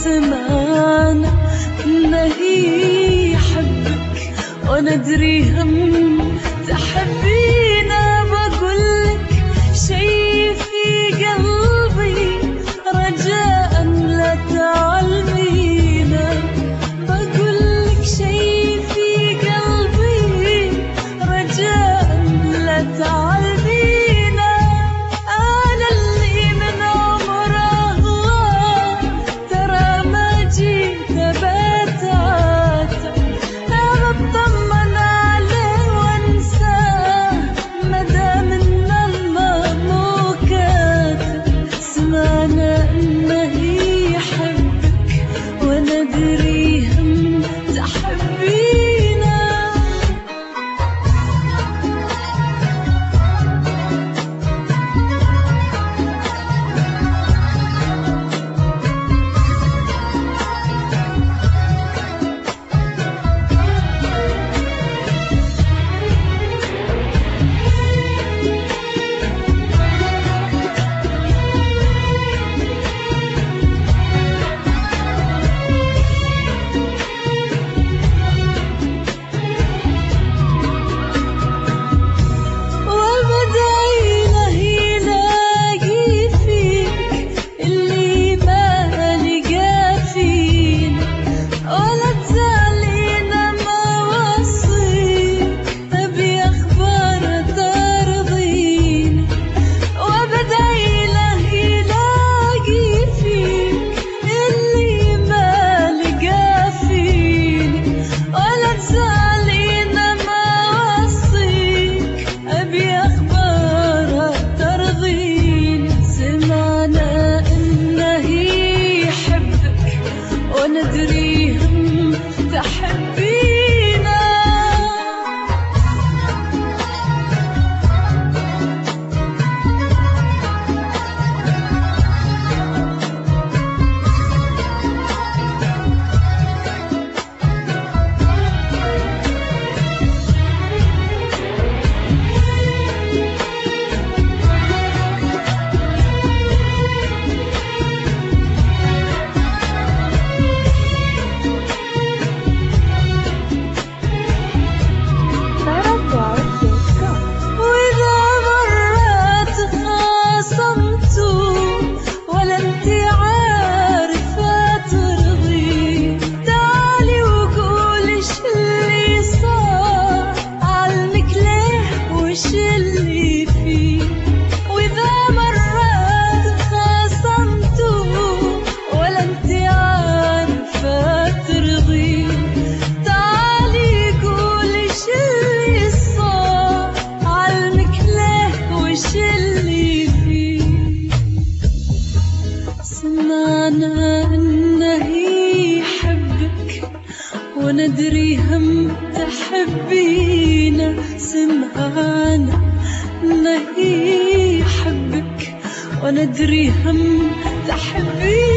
سمعنا إنه يحبك وندري هم تحبينا. بقولك شي في قلبي رجاء لا تعلمينا. بقولك شي في قلبي رجاء لا تعلمينا. أنا اللي من عمره ترى ما جيت بتعاتب. أنا بطمن عليه وانساه مدام إن الله مو كاتب. سمعنا إنه يحبك وندري هم تحبينا. وندري هم تحبينا. سمعنا إنه يحبك وندري هم تحبينا. سمعنا إنه يحبك وندري هم تحبينا.